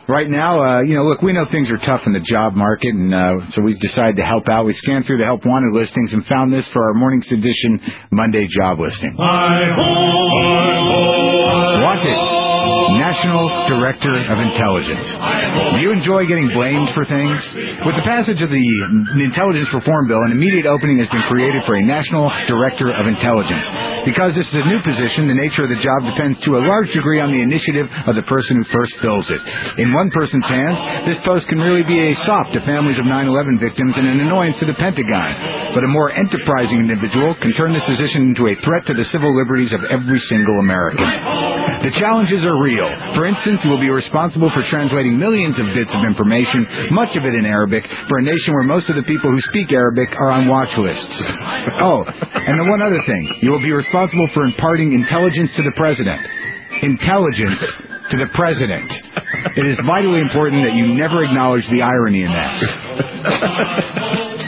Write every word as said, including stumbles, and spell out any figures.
right now, uh, you know, look, we know things are tough in the job market, and uh, so we've decided to help out. We scanned through the Help Wanted listings and found this for our Morning's Edition Monday job listing. Wanted. National Director of Intelligence. Do you enjoy getting blamed for things? With the passage of the Intelligence Reform Bill, an immediate opening has been created for a National Director of Intelligence. Because this is a new position, the nature of the job depends to a large degree on the initiative of the person who first fills it. In one person's hands, this post can really be a sop to families of nine eleven victims and an annoyance to the Pentagon. But a more enterprising individual can turn this position into a threat to the civil liberties of every single American. The challenges are real. For instance, you will be responsible for translating millions of bits of information, much of it in Arabic, for a nation where most of the people who speak Arabic are on watch lists. Oh, and the one other thing. You will be responsible for imparting intelligence to the president. Intelligence to the president. It is vitally important that you never acknowledge the irony in that.